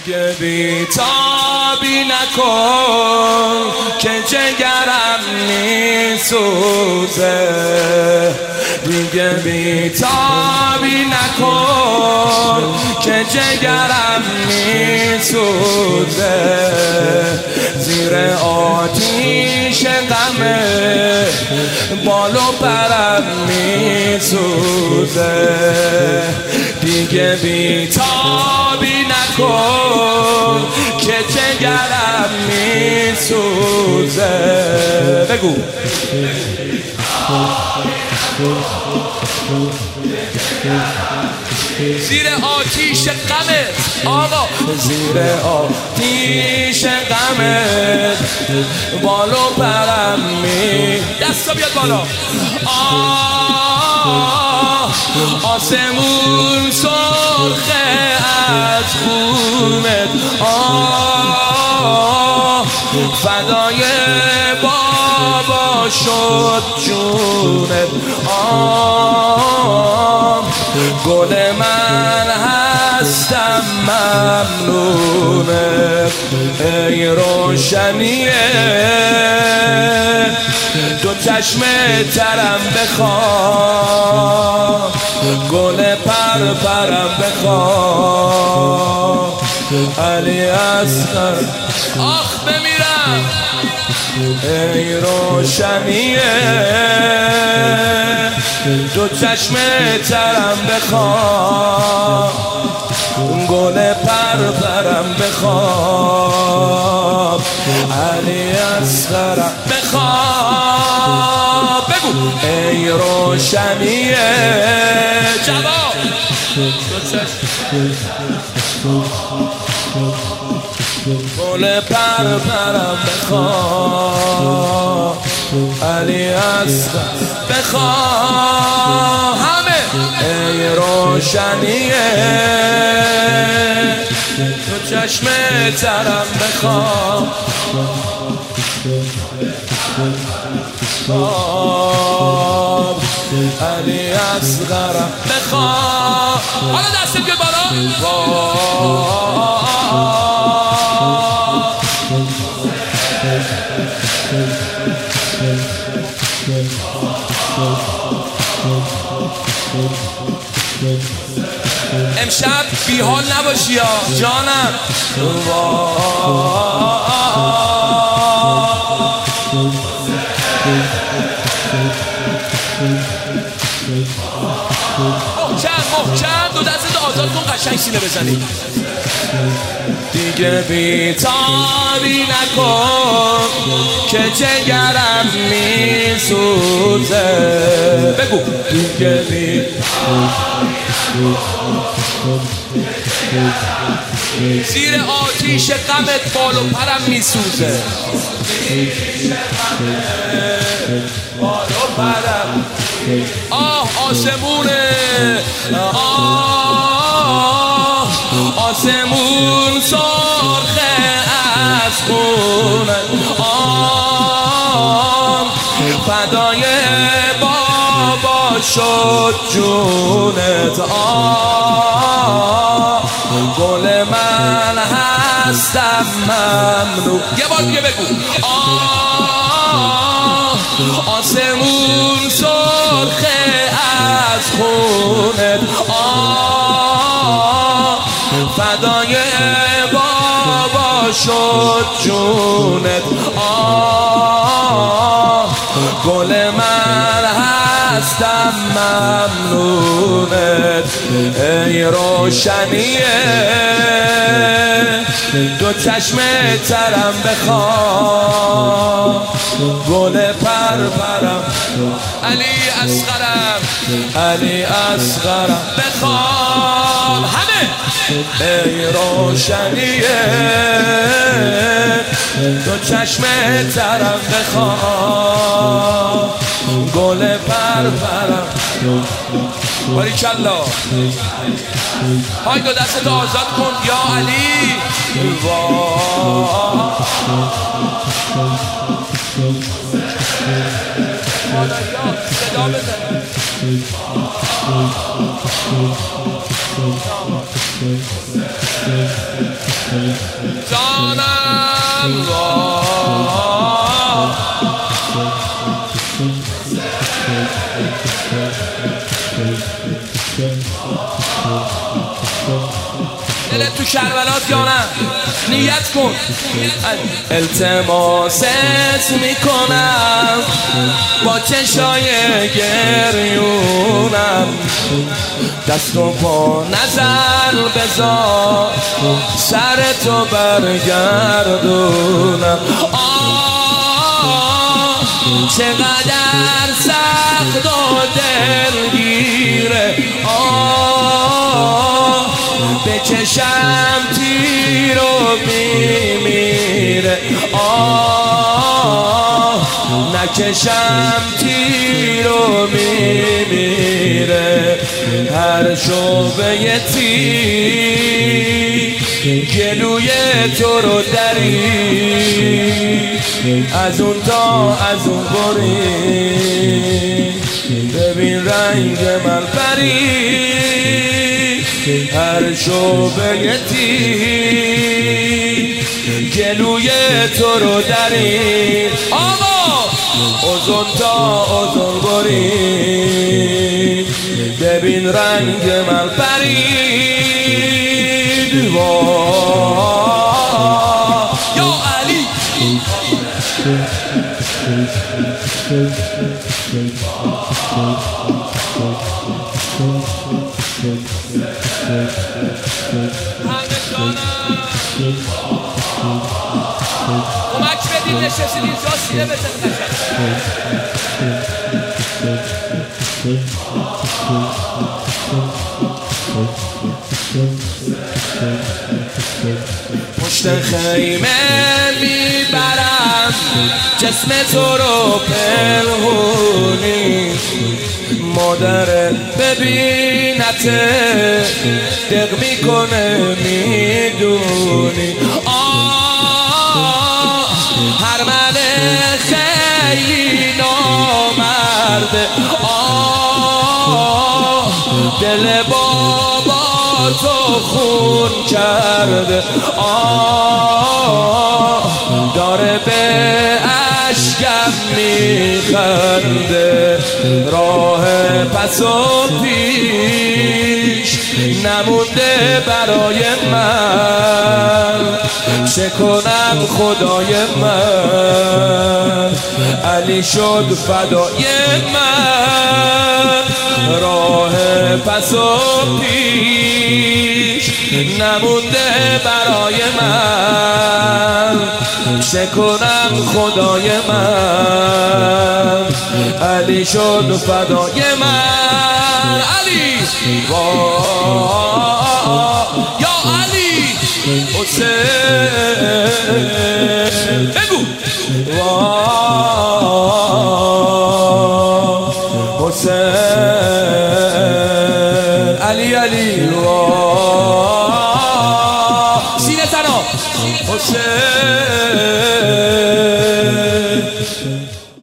دیگه بیتابی نکن که جگرم میسوزه، دیگه بیتابی نکن که جگرم میسوزه، زیر آتیش غمه بال و پرم میسوزه، دیگه بیتابی نکن که جگرم میسوزه. بگو زیر آتیش غمت آقا، زیر آتیش غمت بال و پرم می دستا بیاد بالا. آسمون سرخه از خونت، فدای بابا شد جونت، گل من هستم ممنونت، ای روشنیه دو چشم ترم بخواه، گل پرم بخواه، علی اصغر آخ بمیرم، ای روشنیه دو چشم ترم بخواه، گل پرم بخواه، علی اصغرم بخواه. بگو ای روشنیه جواب گل پرم بخواه، علی اصغر بخواه، همه ای روشنیه تو چشم ترم بخواه، علی اصغرم بخواه. حالا دستت بیاد بالا. امشب بیحال نباشی یا جانم. محکم دو دست آزاد کن، قشنگ سینه بزنی. دیگه بیتابی نکن که جگرم میسوزه. بگو دیگه زیر آتیش غمت بال و پرم میسوزه، بال و پرم. آسمونه آسمون سرخه از خونت، فدای بابا شد جونت، گل من هستم ممنون. یه بار دیگه بگو. آسمون سرخه از خونت، فدای بابا شد جونت، گل من هستم ممنونت، ای روشنیه دو چشم ترم بخواه، گل پرم علی اصغرم، علی اصغرم بخواه. همه ای روشنیه دو چشم ترم بخواه، گل پرم. باریکالله. های دو دست آزاد کن یا علی. صدا بزن. جانم را دلت تو کربلاست یا نه؟ نیت کن. التماست میکنم با چشای گریونم، دست و پا نظر بذار سر تو برگردونم. چقدر سخت و دلگیره، به چشم تیر و میمیره، نکشم تیر و میمیره. هر شعبه تیر گلوی تو رو دری، از اون تا از اون بری، ببین رنگ من پری. هر شعبه تیر گلوی تو رو دری، آقا ازون تا ازون بری، ببین رنگ من پرید. یا علی کمک بدید نشستید اینجا سیره بزنید. پشت خیمه میبرم جسم تو رو پنهونی، مادر ببینته دق میکنه میدونی. هر من خیلی نامرده، دل بابا تو خون کرده، داره به اشکم میخنده. راه پس و پیش نمونده برای من، چه کنم خدای من، علی شد فدای من. راه پس و پیش نمونده برای من، چه کنم خدای من، علی شد فدای من. علی یا علی حسین بگو حسین علی علی سینه تنها حسین